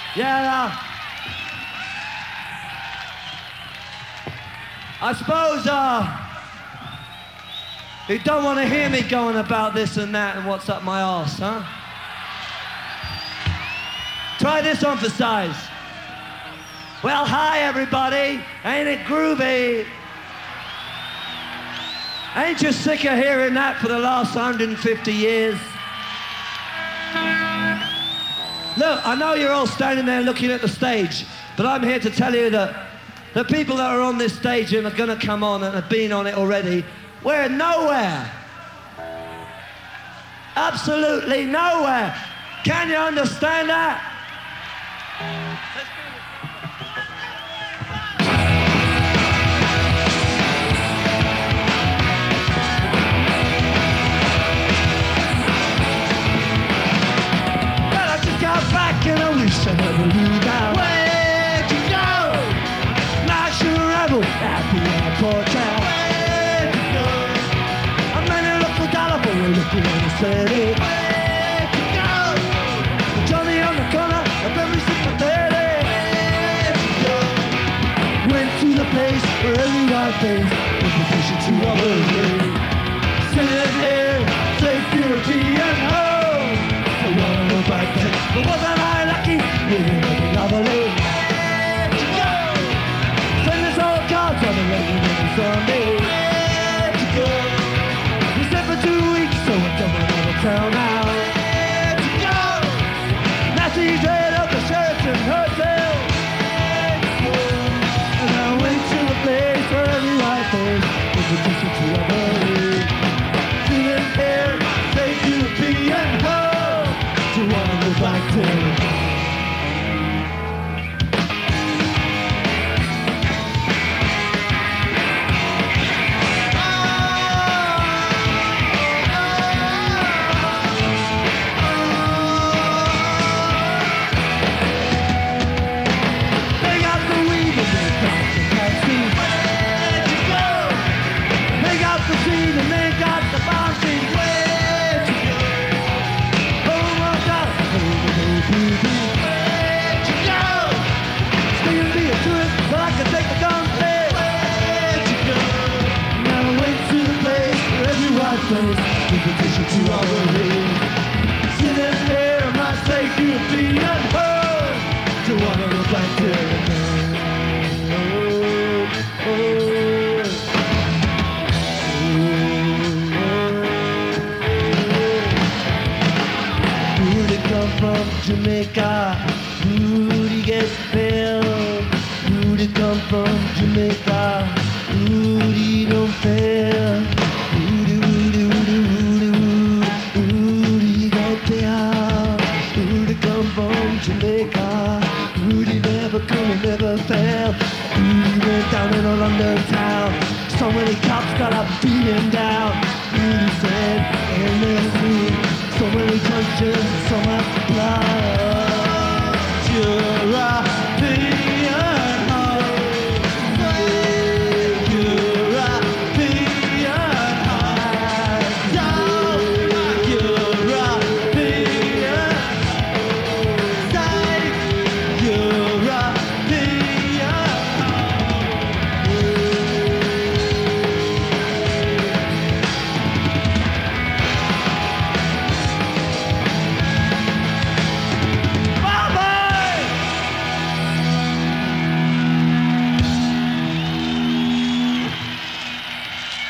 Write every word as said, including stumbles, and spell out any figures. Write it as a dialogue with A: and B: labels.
A: Yeah, uh, I suppose uh, you don't want to hear me going about this and that and what's up my arse, huh? Try this on for size. Well, hi everybody, ain't it groovy? Ain't you sick of hearing that for the last one hundred fifty years? Look, I know you're all standing there looking at the stage, but I'm here to tell you that the people that are on this stage and are gonna come on and have been on it already, we're nowhere. Absolutely nowhere. Can you understand that? Well, I just got back and I wish I never knew that. Where'd you go? National rebel at the airport town. Where'd you go? I'm gonna look for dollar, but we're looking in the city. Where'd you go? Johnny on the corner of every single thirty. Where'd you go? Went to the place where every white face was the position to robbery. Sitting here, safe European home. I wanna go back then, but wasn't I lucky? Living like a lovely. Where'd you go? Send us all cards on the regular on Sunday. Where'd you go? We slept for two weeks, so we're coming out of town now. Where'd you go? Nazis head up the Sheraton Hotel. Where'd you go? And I went to the place where every white face was a teacher to robbery. Feeling here, safe European home. To wanna go back to. They got the weed and they got the taxi. Where'd you go? They got the seed and they got the bouncy. Where'd you go? Oh my God, oh baby, where'd you go? Stay and be a tourist so I can take the gun play. Where'd you go? Now I went to the place where every white face was a tissue to robbery. Sitting there in my safe European home. To wanna go back to the oh, oh, oh. Who'd he come from Jamaica? Who'd he get fail? Who'd he come from Jamaica? Who'd he don't fail? Who'd he, who'd he, who'd he, who'd he, who'd he get there? Who'd he come from Jamaica? Who'd he never come and never fail? Who'd he went down in a London town? So many cops got up, beat him down. Who'd he said, and then so many punches, so much blood.